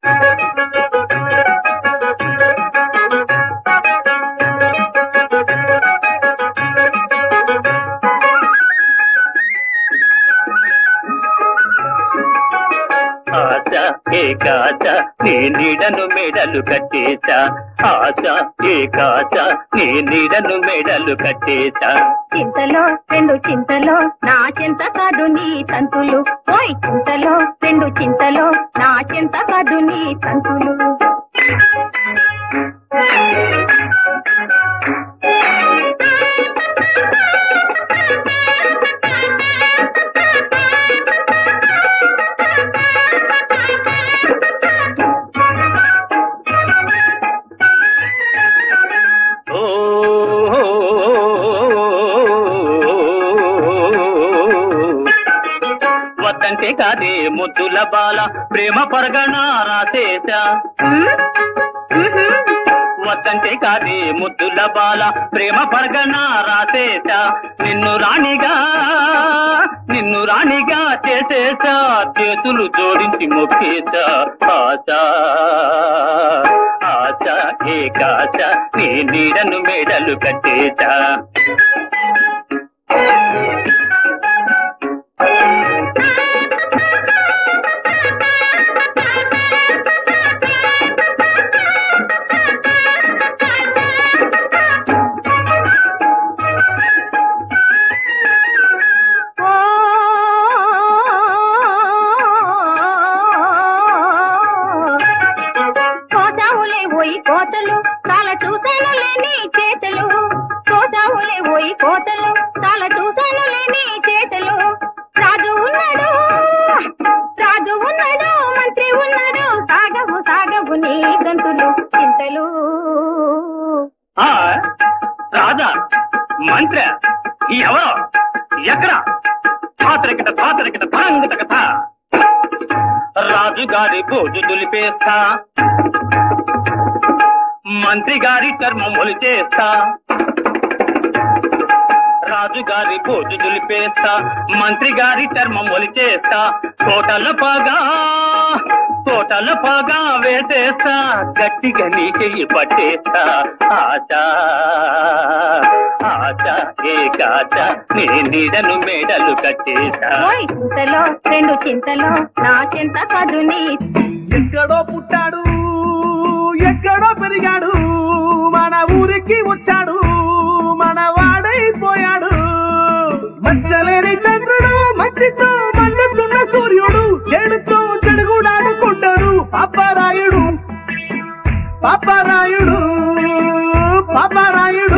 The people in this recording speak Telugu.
ఆశ ఏకాశ నీ నీడను మెడలు కట్టేశా, ఆశ ఏకాశ నీ నీడను మెడలు కట్టేశా. చింతలో రెండు చింతలో నా చింత కాదు నీ సంతులు, ఓయ్ చింతలో రెండు చింతలో నా చింత కాదు నీ సంతులు. వద్దంటే కాదే ముద్దుల బాల ప్రేమ పరగణ రాసేశా, వద్దంటే కాదే ముద్దుల బాల ప్రేమ పరగణ రాసేశా. నిన్ను రాణిగా చేసేశా, చేతులు జోడించి మొక్కేశా. ఆశ ఆశ ఏకాశ నీ నీడను మెడలు కట్టేశా. కోతలు చాలా చూసాను లేని చేతలు, కోసావులే పోయి కోతలు చాలా చూసాను లేని చేతలు. రాజు ఉన్నాడు మంత్రి ఉన్నాడు, సాగవు నీ గంతులు చింతలు. రాజా మంత్రి ఎవరో ఎక్కడ ధాతరికట ధాంగత కథ. రాజుగారి భోజు దులిపేస్తా, మంత్రి గారి చర్మం ఒలిచేస్తా. రాజుగారి భోజు దులిపేస్తా, మంత్రి గారి చర్మం ఒలిచేస్తా. కోటల పాగా వేసేస్తా, గట్టిగా నీ చెయ్యి పట్టేస్తా. ఆశ ఆశ ఏకాశ నీ నీడను మెడలు కట్టేస్తా. చింతలో రెండు చింతలో నా చింత కాదు నీ. ఎక్కడో పుట్టాడు ఎక్కడో పెరిగాడు, మన ఊరికి వచ్చాడు మన వాడైపోయాడు. మచ్చలేని చంద్రుడు మంచితో మండుతున్న సూర్యుడు, చెడుతో చెడుగుడాడుకుంటాడు పాపరాయుడు.